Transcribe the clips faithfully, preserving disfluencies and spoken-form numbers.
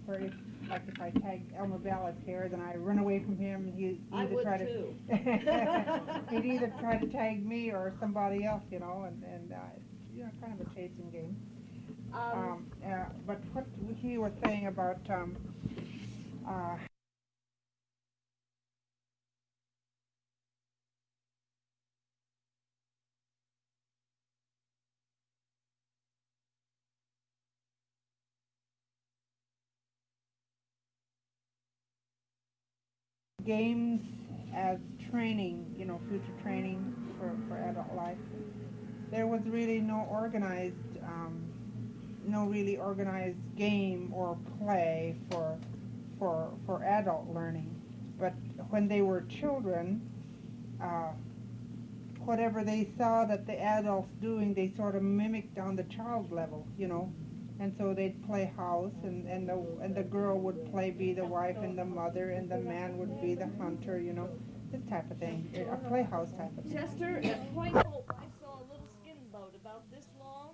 or if, like if I tag Elmer Ballard's hair, then I run away from him, and he I either would try too. to he'd either try to tag me or somebody else, you know, and and uh, it's, you know, kind of a chasing game. Um, Um, uh, but what he was saying about um, uh, games as training, you know, future training for, for adult life, there was really no organized, um, no really organized game or play for, for, for adult learning. But when they were children, uh, whatever they saw that the adults doing, they sort of mimicked on the child level, you know. And so they'd play house, and, and the and the girl would play be the wife and the mother, and the man would be the hunter, you know, this type of thing, a playhouse type of thing. Chester, at Point Hope, I saw a little skin boat about this long,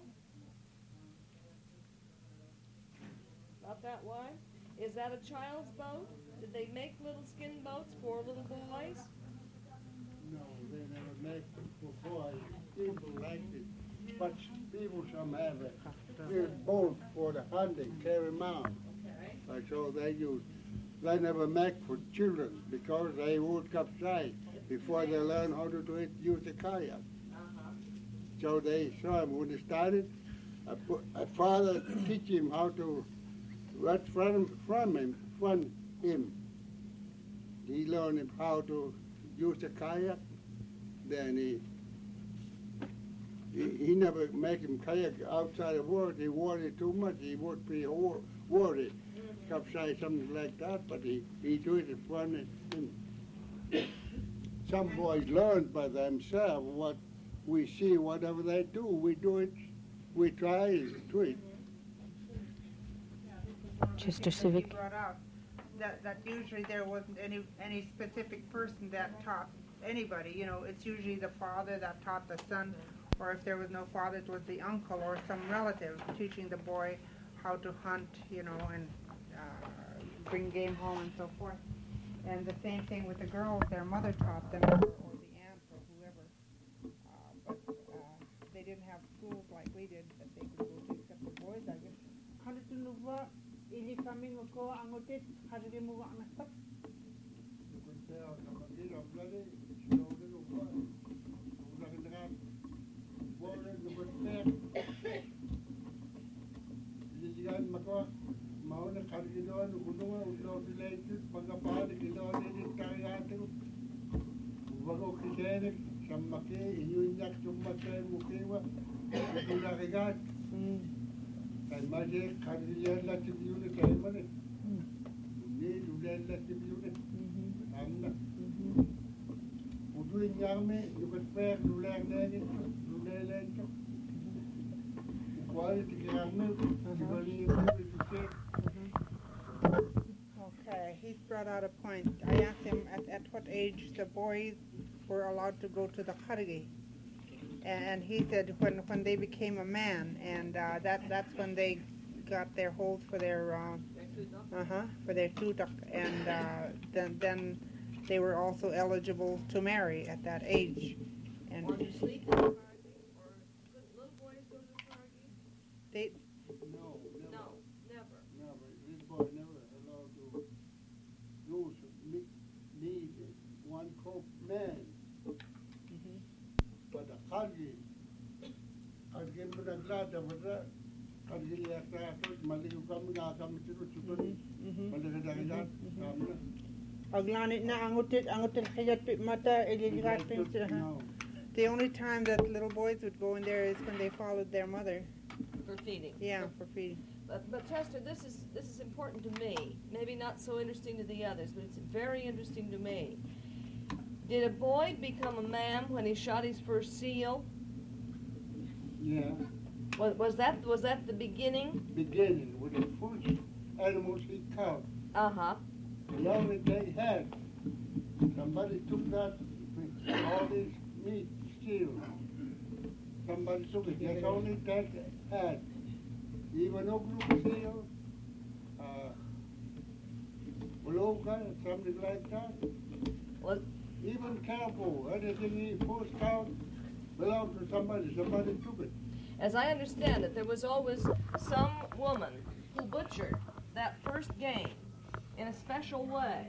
about that wide. Is that a child's boat? Did they make little skin boats for little boys? No, they never make them for boys. People like it. But people some have a little boat for the hunting, carry them out. Okay. Like so they use. They never make for children because they would capsize before they learn how to do it, use a kayak. Uh-huh. So they saw him when they started. A, a father teach him how to right from from him, from him. He learned him how to use a kayak. Then he he, he never make him kayak outside of work. He worried too much. He would be wor- worried, Mm-hmm. capsize something like that. But he he do it in front of him. Some boys learn by themselves what we see. Whatever they do, we do it. We try to it. Chester He Civic. brought out that, that usually there wasn't any any specific person that taught anybody. You know, it's usually the father that taught the son, or if there was no father, it was the uncle or some relative teaching the boy how to hunt, you know, and uh, bring game home and so forth. And the same thing with the girls, their mother taught them, or, or the aunt or whoever. Uh, but uh, they didn't have schools like we did that they could go to, except the boys, I guess. How did you know ili kami ngoko angotit hari di muga anak Kay maje kadriyan la tibiyune kay mane. Ni dulen la tibiyune. Amna. Udu nyarme yukat per dulen nene dulen lento. Kwali tigrame tibali yukat. Okay, he's brought out a point. I asked him at, at what age the boys were allowed to go to the khargi. And he said when when they became a man, and uh, that that's when they got their hold for their uh, uh-huh for their tutak, and uh, then then they were also eligible to marry at that age. And Or to sleep in the Carnegie? Or could little boys go to the Carnegie? they No, never. No, never. Never. This boy never allowed to use me, need one coat man. But the Kagi, Kagi mo naglada mo na, Kagi yata ito, maliw kami nga kami tinutupan, maligadagat, kami na. Aglanit na angutit angutit hayat pit mata ililigat pin sila. No. The only time that little boys would go in there is when they followed their mother. For feeding. Yeah, for feeding. But, but Chester, this is this is important to me. Maybe not so interesting to the others, but it's very interesting to me. Did a boy become a man when he shot his first seal? Yeah, Was, was that was that the beginning? beginning with the first animals he caught, Uh huh. the only they had. Somebody took that, all this meat, still. Somebody took it, that's only that had. Even no blue seal, uh, got something like that. Was Even careful, anything he post out belonged to somebody. Somebody took it. As I understand it, there was always some woman who butchered that first game in a special way.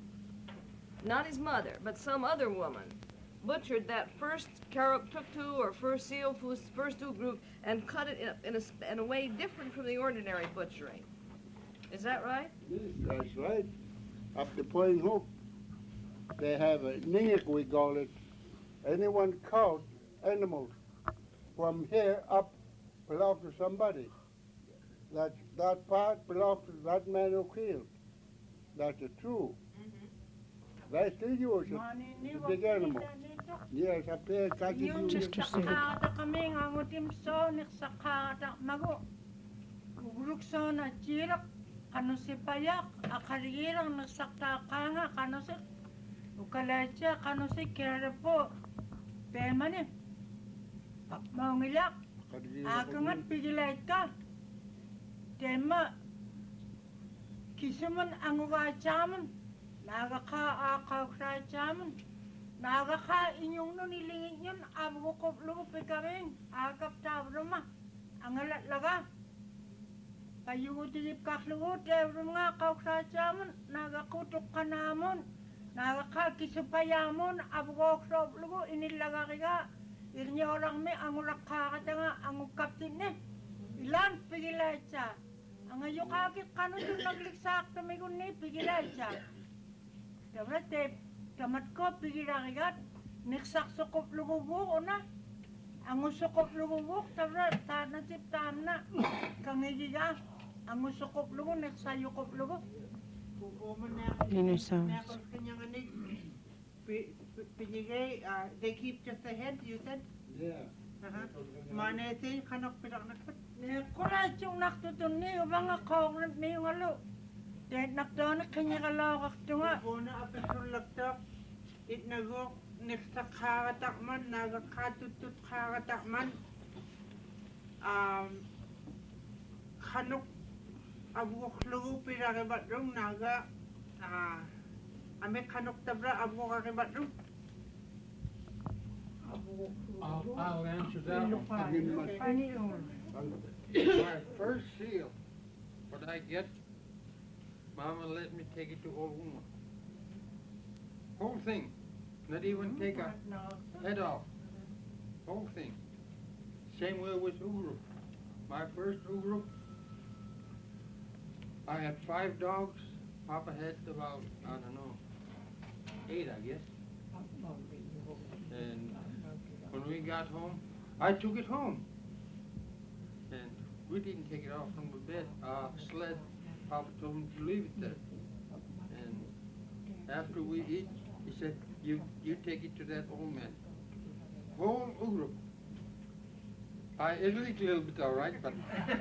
Not his mother, but some other woman butchered that first Karuptuktu or first seal, first group, and cut it in a, in, a, in a way different from the ordinary butchering. Is that right? Yes, that's right. Up to Point Hope, they have a nick, we call it. Anyone caught animals from here up belongs to somebody. That that part belongs to that man who killed. That's true. Mm-hmm. They still use it. The big animal. Yes, up there, Just to see. Kami ngamutim so niksakata mago. Ugruk so na jirak kanu si payak akarigirang nagsakta kanga kanu si ukalacha kanu si kirapo pemane mau ngilak akangat pigilay ka tema kisuman anguga chaman nagaka akaw sa chaman nagaka inyong no nilingit yun abo ko lugo pikaring agap tabroma angalat laga kayo dilip kaklugot evrum nga akaw sa chaman nagakutok kanamon nagaka kisupayamon abo ko lugo inilaga kiga Irnya orang me angulak kakata nga angu kaptin ne ilan pigilacha ang ayo kakit kano dun nagliksak tamigun ne pigilacha dabra te kamat ko pigilakigat niksak sukop lugubuk ona angu sukop lugubuk dabra tana tip tamna kangigiga angu sukop lugu niksayukop lugu Yun sounds. Pinigay, uh, they keep just the head, you said? Yeah. Uh-huh. Manete, kanok pidak nakot. Kulat yung naktutun niyo, bang ako ng niyo nga lo. Dahil nakdoon na kanya kalawak ito nga. Una apisun lagtak, it nagok, niksak kakatakman, nagakatutut kakatakman. Um, kanok, abuk lugu pirakibat rung, naga, ah, ame kanok tabra, abuk kakibat rung. I'll, I'll answer that one. Okay. My first seal, what I get, Mama let me take it to old woman. Whole thing, not even take a head off. Whole thing. Same way with Ugru. My first Ugru, I had five dogs. Papa had about, I don't know, eight, I guess. And when we got home, I took it home. And we didn't take it off from the bed, uh, sled. Papa told me to leave it there. And after we eat, he said, you, you take it to that old man. Whole Ugru. I ate it a little bit all right, but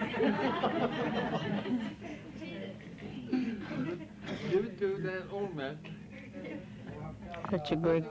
give it to that old man. Such a good.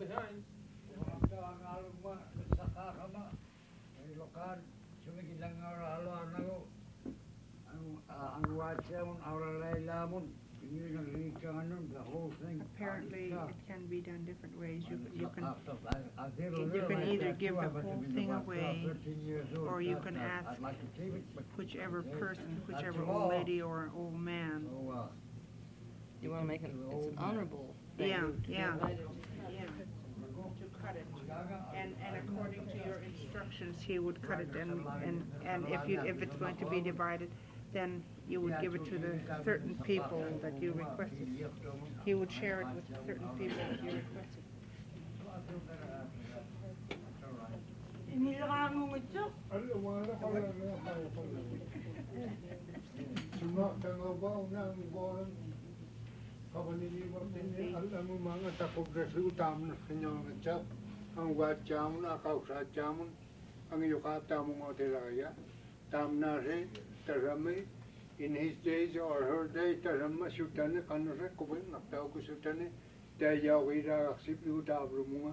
Apparently, it can be done different ways. You, you can you can either give the whole thing away, or you can ask whichever person, whichever old lady or old man. you want to make it, it's an honorable thing. Yeah, to yeah, divide it. yeah. To cut it, and and according to your instructions, he would cut it, and and and if you if it's going to be divided, then you would give it to the certain people that you requested. He would share it with certain people that you requested. In his days or her days, Tarama Sutana, Kanasa, Kubin, Naktauku Sutane, Dayawida, Sipu Dabrumua,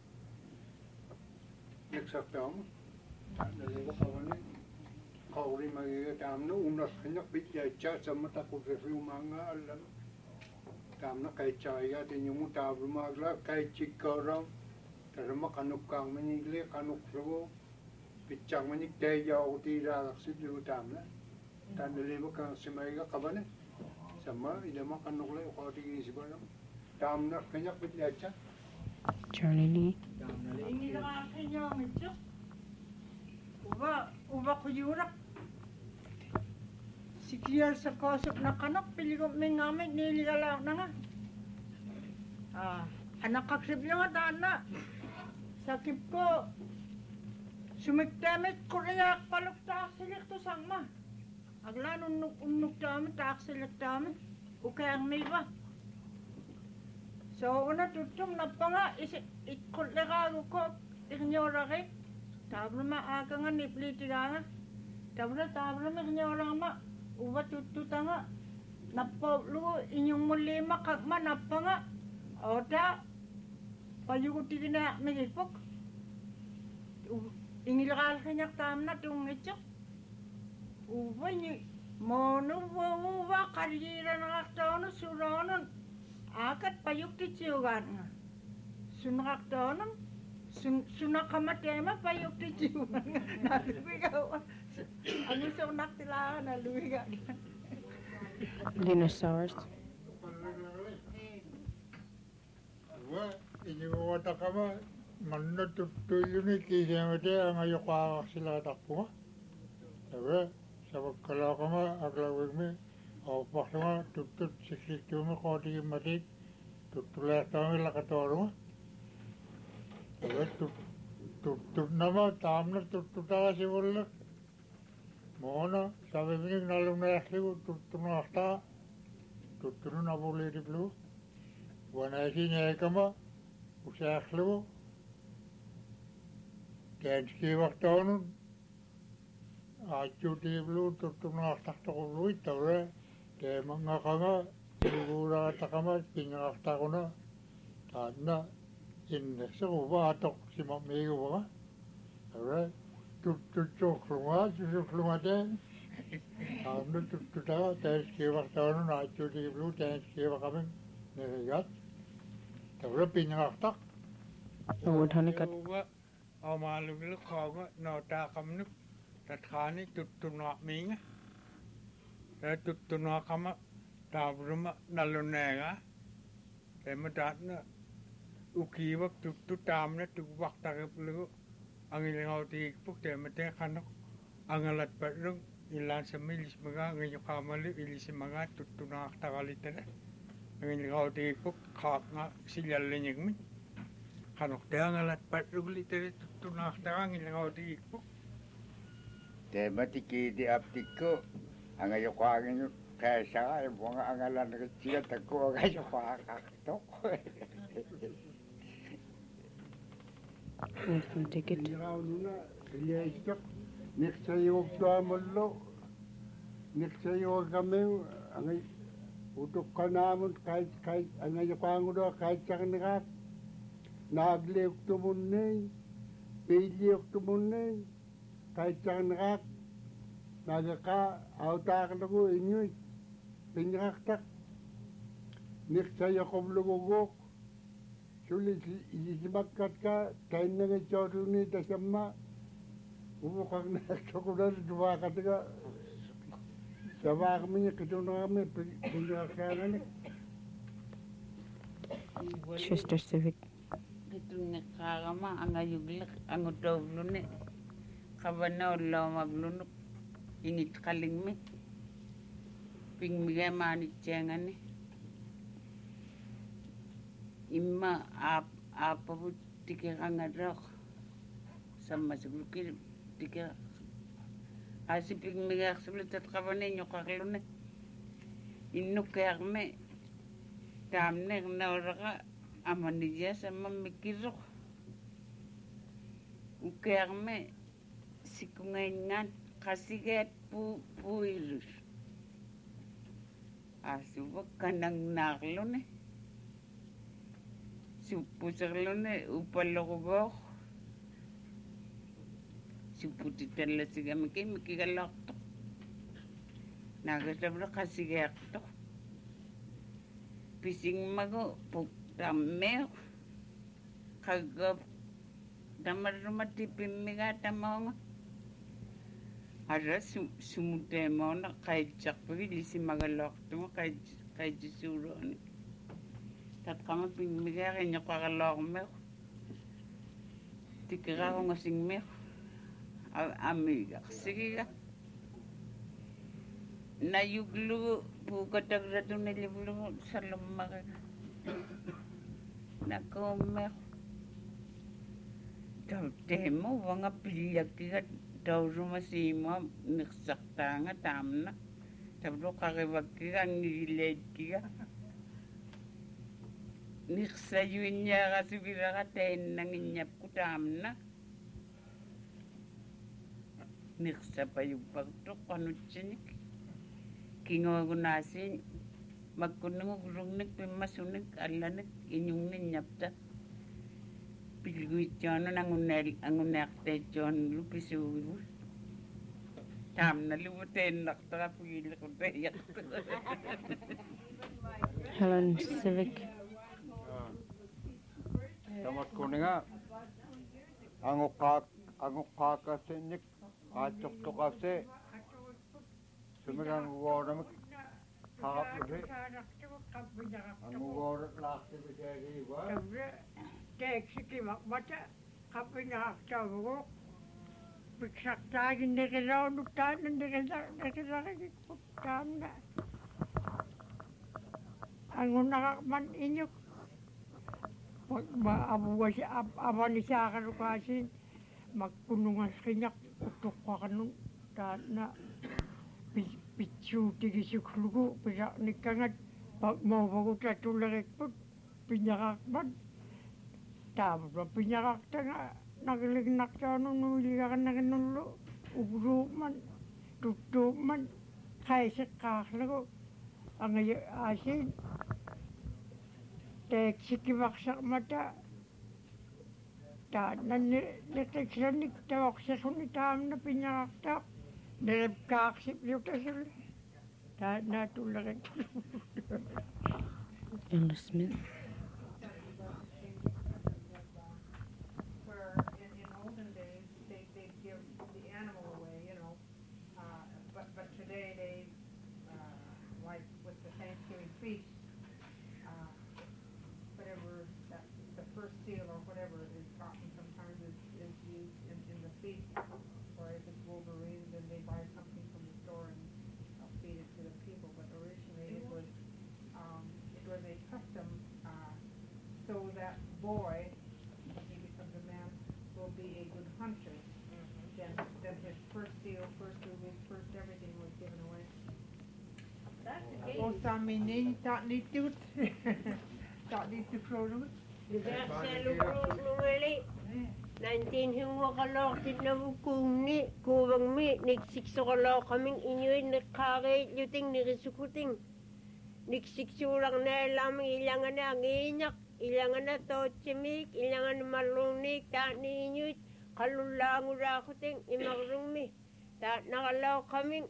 next of town, the Lego Havana, Kauri Magia Tamno, Unas Hinak, Bit Yacha, Samata, Kufu Manga, tamna kai chaiga te nyumu tabru magla kai chikora tarma kanuk kang menigle kanuk rogo pichang menik te yaw ti ra sidu tamna tan lebo kang semaiga kabane sama ilama kanuk le ko ti sibana tamna kanyak pitlacha Charlie Lee. Ini dah kaya macam, uba uba kuyurak. Sekian sekosok nak anak pilih kau mengambil ni lihat nanga. Ah, anak kakrib yang ada anak. Sakit ko, sumik tamet korea paluk tak selek tu sama. Aglan unuk unuk tamet tak selek tamet, ukang niba. So una tutum na panga is ikut lega ko ignora ke tabla ma aga nga nipli tiranga tabla tabla ma ignora ma uba tutu tanga nappo lu inyong mulima kakma napanga oda payugo tigina megipok ingilgal kanyak tamna tungitso uba ni mono uba karira na kaktaono suronon akat payuk diciugan sunak donam sun sunak kamatema payuk diciugan naluwi ka anu sunak tilaan naluwi ka Dinosaurs. Wa ini wata kama manna tuttu yuni kisemete angayo kwa sila takpunga tawa sabak kala kama agla wigme au pakma tutut sikik tume kodi mati tutula tame lakatorma tawa tut tutut nama tamna tututa sibolla mona sabe minik nalumna yasigu tutuna asta tutunu nabuli diblu wana sini kama usakhlu kanski waktonun acu diblu tutuna asta tokulu tawa ke mga kama sigura takama pinga takuna tanda in sa uba atok si mamigo ba ara tut tut chokluma chokluma den tanda tut tuta tes ke wakta na chudi blu tes ke wakam ne gat tawa pinga tak Oh, hanikat. uba amalu bil khaga no ta kamnu tathani tut tunwa minga tutuna kama tabruma nalunega tematna ukiwak tutu tamna tuwak takaplu angilingauti puk temate khanok angalat parung ilan samilis maga ngayo kamali ilis maga tutuna takalitere angilingauti puk khakna silallenyek min khanok te angalat parung litere tutuna takangilingauti puk tematiki di aptiko angayo kwagin kaya ay mga angalan ng siya tako angayo kwagaktok. Ticket. Ikaw nuna liyaistok niksayog tuamullo niksayog kami angay utok ka namun kahit kahit angayo kwangudo kahit sakanikat nagliyok tumunay piliyok tumunay kahit sakanikat nagaka autak lagu inyuy pinyaktak niksaya koblugugok sulit isibakat ka kain na nga chodo ni tasama umukang na chokular dua katika sama kami kituna kami pinyaktakan Chester Civic. Kituna kagama ang ayuglak ang utawlune kabanaw law maglunok init kalingmi pingmiga manit jangane imma ap apa bu tiga kangadok sama sebelum tiga asi pingmiga sebelum tet kabane nyokaklune inuk kayakme tamne nauraga amanija sama mikirok ukayakme sikungaingan kasiget pu puilus asuba kanang naklone supusaklone upalogo suputitala sigam ke mikigalakto nagasabra kasiget to pising mago puk tammeo kagap damar rumah tipimiga tamonga ada sumute mona kaijak pergi di si magalok tu kai kai jusuro ni tat kama pimiga kanya kagalok me tikira ko ngasing me amiga sigiga na yuglu bu kadag ratu ni liblu salam maga na ko me tau temo wanga pilyak tiga tau rumah si ma niksak tanga tamna tabro kagewak tiga niled tiga niksa yunya kasi bila katen nanginyap ku tamna niksa payubag to kanutsinik kingo gunasin magkunung gurungnik pimasunik alanik inyong ninyapta pilguit jono nangunel angunek te jon lupisu tam na lubuten nakta pugil ko te yak Helen Civic. Tamat kuninga angukak angukaka senik acok tokase sumiran gordam harap le angugor lakte biseri wa Teksiki makbata kapinya aktawo piksakta ginde kelaw nutan nende kelaw kelaw kelaw na angon nakakman inyok ma abuwa si aban ni sa karukasin magpunungan kinyak utok ka kanun ta na pitsu tigi suklugo pisa nikangat pag mo bago tatulagik pag pinyakakman tapos pinyakak nga nagilignak siya nung nuligakan na kinulo ugro man tuto man kaysa kaklago ang asin teksikibaksak mata ta nanilitiksanik tawaksa kunitam na pinyakak tak Derep kaksip yuta sila ta natulagin Ella Smith. Feast, uh, whatever that, the first seal or whatever is often sometimes is, is used in, in the feast, or if it's wolverines then they buy something from the store and uh, feed it to the people. But originally it was um, it was a custom uh, so that boy, when he becomes a man, will be a good hunter. Mm-hmm. Then then his first seal, first rubies, first everything was given away. O sa mini tak ditut tak ditut produk. Tidak selalu nungeli. Nineteen hingo kalau kita bukung ni kuwang mi niksik so kalau kaming inyuin nakare yuting nirisukuting niksik surang na lam ilangan na nginyak ilangan na to chimik ilangan malungnik tak ni inyuit kalulang urakuting imarung mi tak nakalaw kaming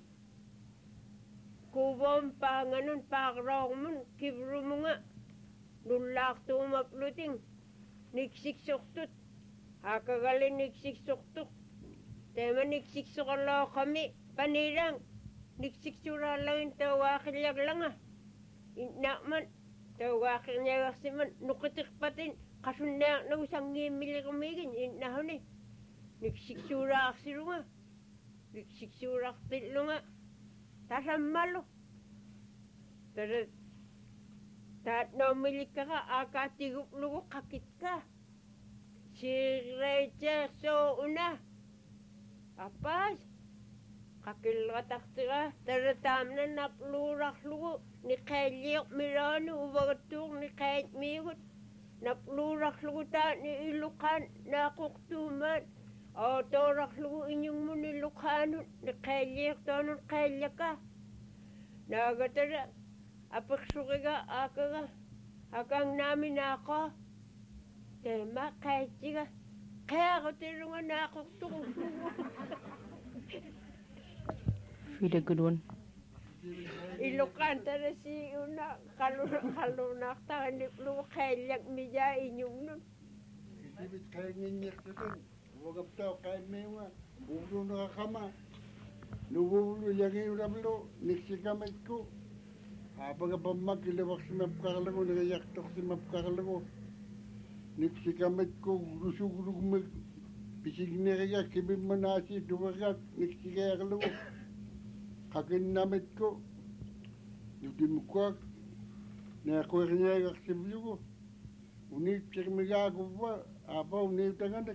Kubom pa nganon pakrong mun kibru mo nga nulak tumapluting niksik suktut hakagalin niksik suktuk tema niksik sukalo kami panirang niksik suralangin tawakilyag lang ah inakman tawakilyag siman nukitik patin kasundak na usang ngimili kumigin inahon eh niksik surak sirunga niksik surak tilunga Tasam malo. Pero tat no milik ka akatigup lugo kakit ka. Si Recha so una. Apas kakil katak tira teratam na naplurak lugo ni kayliok mirano ubagatong ni kayt migot naplurak lugo ta ni ilukan na kuktuman. O torak lugo inyong mo nilukanon, nakayliyak tonon kaylyak ka. Nagatara, apaksuki ka, aka ka, akang namin ako. Tema, kaysi ka. Kaya ako tirungan na ako tung. Feed a good one. Ilukan tara si una kaluna kaluna ta ni lu khailyak mija inyum nun. Ibit kay nginyek tutun. Wagap tao kay mewa. Bulu na kama. Nubulu yagi urablo niksikamet ko. Apaga pamag ilawak si mapkakalago nagayaktok si mapkakalago. Niksikamet ko rusugurug mag pisig nagaya kibim manasi duwagat niksikayakalago. Kakin namet ko. Yudim ko na ko ngayak si blugo. Unit chirmiga ko ba apa unit tanganek.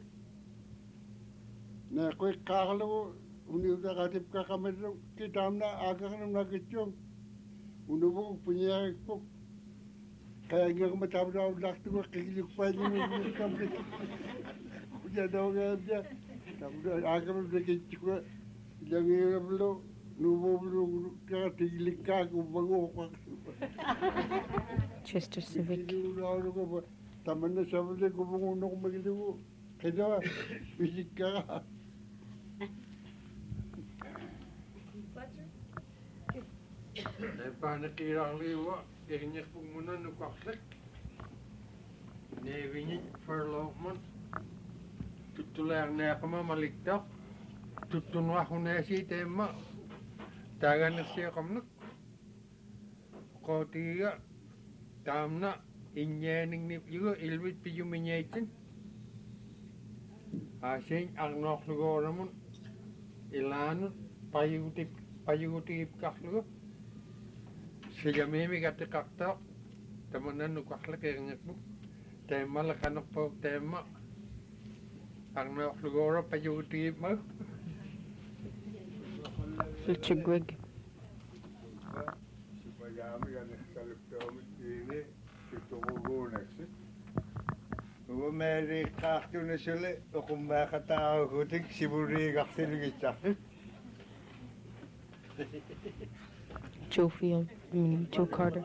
Na ko kakalago unit katip kakamero kitamna agang na kitchong. Unubo punya ko kaya nga ko matabra lakto ko kikilik pa yung kamit. Uja daw nga dia. Tabra agang na kitchong lang yung blo nubo blo ka tigilik ka ko bago ko. Chester Civic. Taman na sabi ko kung ano ko magiliw. Kaya bisik ka. Eh, paano kirang liwa? Irinyak po muna nukwaklik. Nevinyik farlokman. Tutulayang na ako mamaliktak. Tutunwa ko na si tema. Tagan na siya kamnak. Kotiga. Tamna. Inyening nip juga ilwit piyu menyaitin. Asin ang noklugo naman. Ilanun. Payutip. Payutip kaklugo. Sila mimi kati kaktak, tamanan nukwakla kaya ngakbo. Tema la kanok po tema. Ang naklugora pa yung tip mo. Fletcher Greg. Supayami ka nagsalagtawamit ini, tutukugunak siya. Kung may kakto na sila, o kung makatao kutik, siburi kaktiligit siya. Joe Field. I mean, Joe Carter.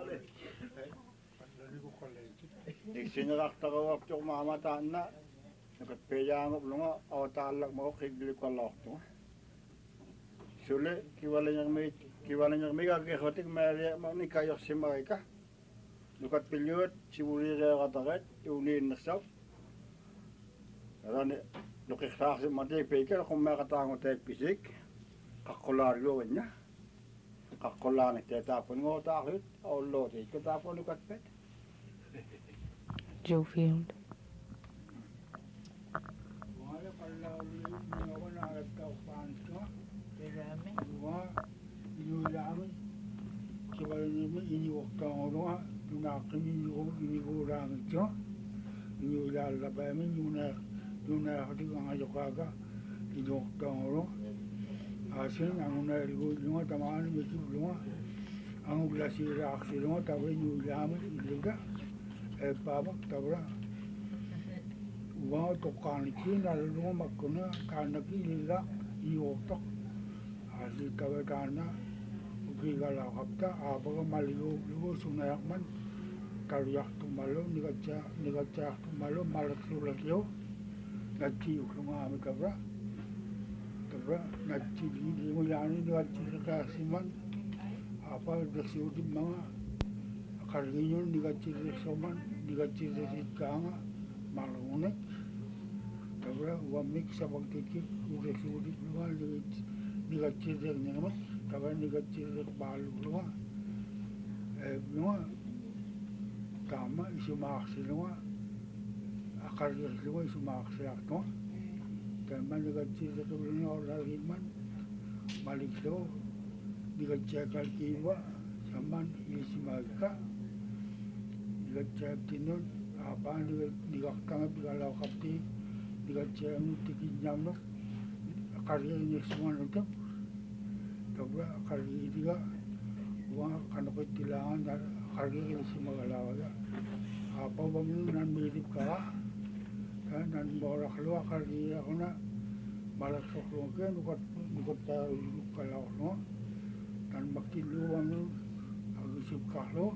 Sinakta ko waktu mamataan na. Nagpayangop lunga, awatalak mo kigli ko lakto. Sule, kiwala niyang may kiwala niyang may kakikotik may mo ni kayok si Marika. Nukat pilyot, siburi kaya katakat, iulin na sap. Karena nukiksak si Matay Peker, kung may katango tayo pisik, kakularyo niya. Kakulang itetapon ngo takit, o lote, katapon ukat pet. Joe Field. Wala pala ulit ako nakagkapan ko. Pirami. Wala, inuulamin. Kaya naman iniwak ka nga nga, tunakin inigurang ito. Inuulalabay min, yung nakatik ang ayokaga, iniwak ka nga. Asin ang unarigo lunga tamaan mit lunga ang glasira aksi lunga tawe ñu yam ilga e babak tabra wa to kan ki na lunga makuna kan ki ilga iyo to asi tawe kana uki gala kapta abaga maligo lugo sunayakman kariyak tumalo nigacha nigacha tumalo malak sulakyo gachi lunga amikabra Terus nanti di mulai ni nanti kasiman apa bersiudim mana karena ni nanti resoman ni nanti resikanga malunek terus wamik sabang tiki bersiudim mana ni ni nanti renyaman terus ni nanti rekbalu luar eh luar kama isu maksi luar akar luar isu maksi aktor Kaman nagacir sa tulong oral himan, balik daw, nagacakal kiwa, saman isimagka, nagacak tinod, apa nagakanga bigalaw kapti, nagacak tikin nyamok, akarya niya suman utak, tabra akarya itiga, uang kanapit tilangan, akarya niya simagalaw aga, apa bang nan mirip ka, nan borak lu akar dia kena balak sok lu ke nukat nukat tahu kalau lu dan makin lu anu agusip kalau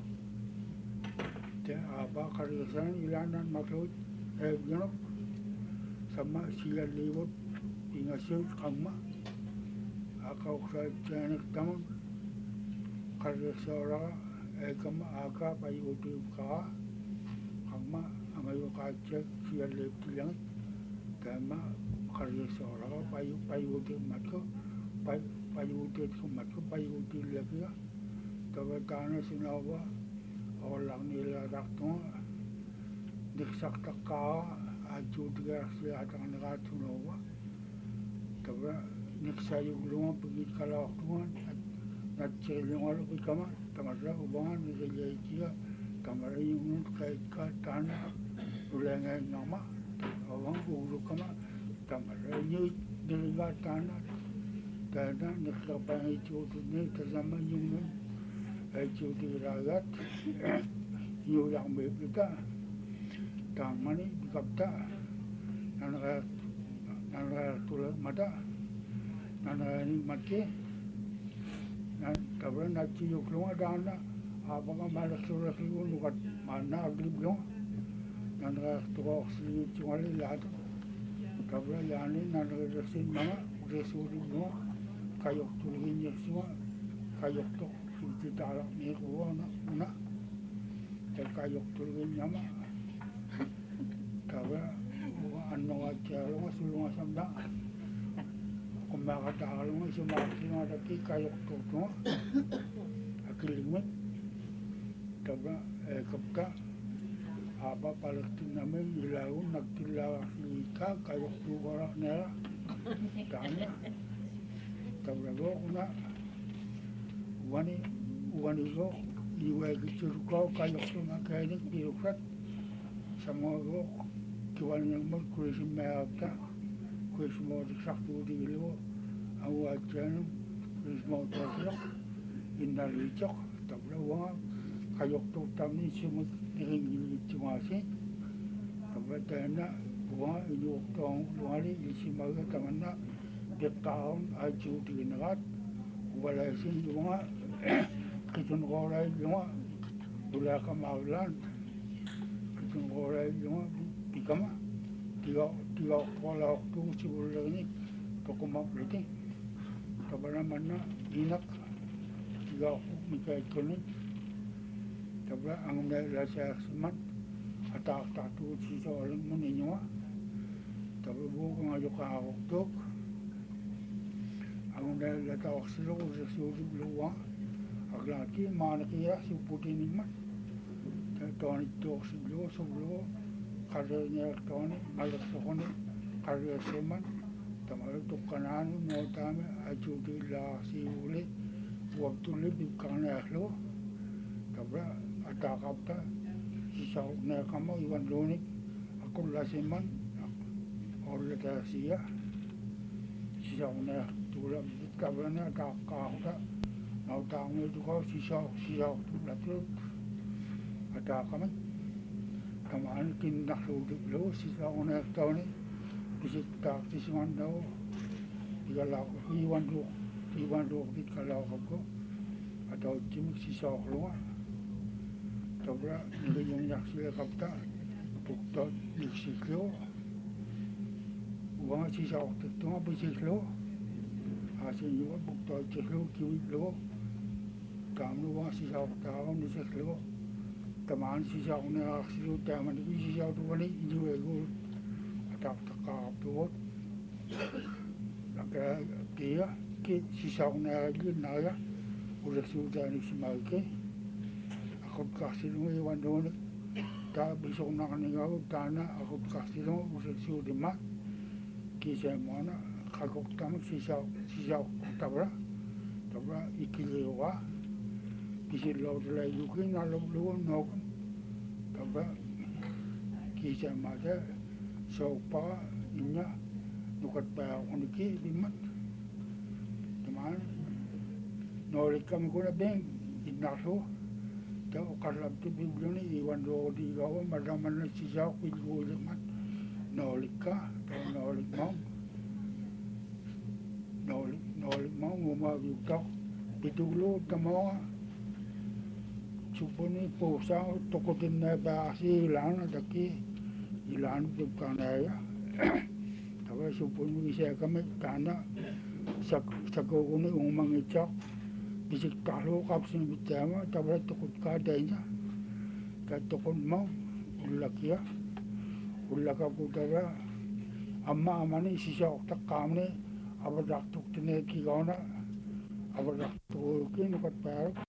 te apa karisan ilanan maksud eh jangan sama sial liwat tinggal sih kama akau kerajaan taman karya seorang ekam aga payu tu ka kama amayu kaca siar leptiang kama karya seorang payu payu tu matko payu payu tu tu matko payu tu lagi ya tapi tanah sinawa orang ni lah rakton diksak takka aju tiga sihatang negat sinawa tapi nik sayur rumah pergi kalau tuan nak cari orang pergi kamar tamarlah ubangan ni jadi dia tamarlah yung kait ka tanah ulengai nama orang ulu kamar tamarlah ni dilihat tanah tanah nik kapan itu tu ni terjamah yung itu diragat yung yang berbeda taman ni dikapta nana nana tulah mata nana ni mati nan kabel nak cium keluar dana apa kan malas surat itu nukat mana agli belum nana tuah si cuma lihat kabel yang ni nana resin mana resin belum kayu tulinya semua kayu tu suci dalam ni kuana mana kayu tulinya mana kabel anu aja lu sulung samda kumbaga taalo si Martin ada ki kayu tu tu akilimet kabel eh kapka apa Palestina men ilau nak tilau Afrika kayu tu orang nela tanya kabel guna wani wani go iwa gitu kau kayu tu makanya birokrat semua go kiwan yang mau kursi merata kursi mau disaktu di lu awajan kursi mau terus indah licok tapi orang kayu tu tamni semua tinggi cuma sih tapi dana orang ini orang luar ini semua teman nak bertahun aju di negara walaupun orang kita orang orang boleh kemaluan kita orang orang kama tiga tiga pola waktu sebelum ini toko mak berarti kabar mana inak tiga mika ekonomi tapi angin rasa semat atau tatu sisa orang meninjau tapi bukan aja kau tok angin rasa oksigen sesuatu luar aglaki mana kira seputin ini mah tahun itu oksigen sebelum karya tahun malas tahun karya seman tamal tu kanan mau tamu aju di lah si ule waktu lebih karena lo tapi ada kata sisa nak kamu iwan lonik aku lah seman orang dah sia sisa nak tu lah kabarnya tak kau tak mau tamu tu kau sisa sisa tu lah tu ada kamu kemarin kita lalu dulu sisa orang tahun ni kita sisa tahu jika laku iwan dulu iwan dulu kita laku ko atau cuma sisa keluar tapi ni yang nak sila kapta bukti di silo uang sisa waktu tu apa silo hasil juga bukti silo kiwi lo kamu uang sisa waktu tahun di silo teman sisa orang aksiu teman itu sisa tu ni juga itu ada takap tu, agak dia ke sisa orang lagi naya, udah sudah ni semua ke, aku kasih lu iwan dulu, tak bisa nak ni kau tanah aku kasih lu udah sudah mak, kisah mana aku tamu sisa sisa tabra, tabra ikiliwa. Kisah laut lagi juga nalar luar nak, tapi kisah macam sopa ini nukat bayar unik di mat, teman, nolik kami guna bank inaso, tahu kalau tu bimbing ni iwan dua di bawah macam mana sisa kuilu di mat, nolik kah, tahu nolik mau, nolik nolik mau rumah biutak, itu lu temawa. Supone posa toko din na ba si ilan daki ilan tu kanaya tapi supone bisa kami kana sak sakogone umang ichak bisik talo kapsin bitama tabra tukut ka denya ka tukun mau ullakia ullaka putara amma amani sisa okta kamne abadak tuktine ki gauna abadak tukin kat par